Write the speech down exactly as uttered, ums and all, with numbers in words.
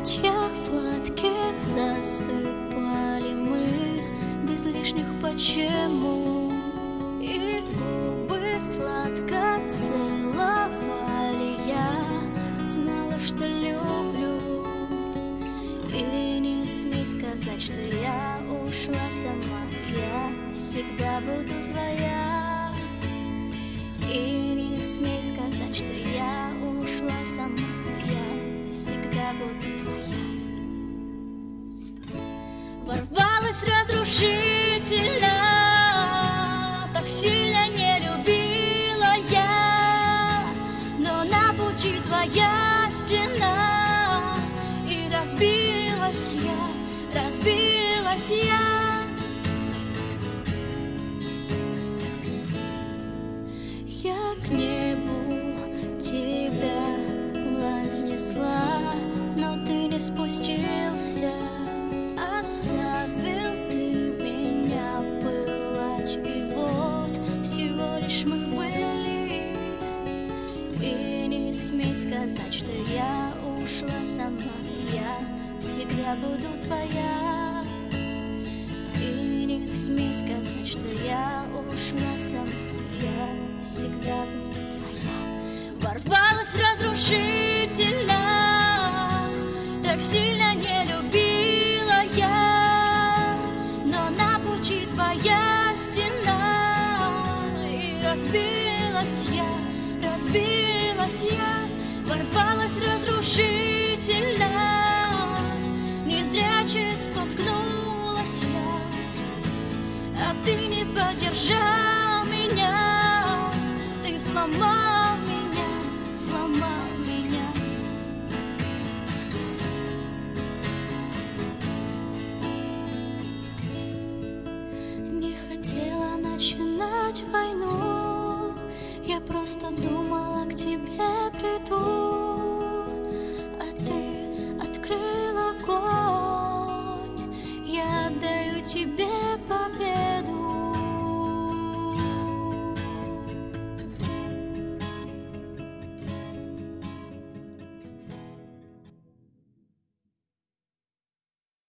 объятиях сладких засыпали мы без лишних почему. И губы сладко целовали, я знала, что люблю. И не смей сказать, что я ушла сама, я всегда буду твоя. И не смей сказать, что я ушла сама, я всегда буду твоя. Ворвалась разрушительно, так сильно не любила я, но на пути твоя стена, и разбилась я, разбилась я. Я к небу тебя вознесла, но ты не спустился. Оставил ты меня пылать, и вот всего лишь мы были. И не смей сказать, что я ушла сама, я всегда буду твоя. И не смей сказать, что я ушла сама, я всегда буду твоя. Ворвалась разрушительно, так сильно не любила я, но на пути твоя стена, и разбилась я, разбилась я. Ворвалась разрушительно, незряче споткнулась я, а ты не поддержал меня, ты сломал меня, сломал меня. Не хотела начинать войну, я просто думала, к тебе приду, а ты открыл огонь, я отдаю тебе.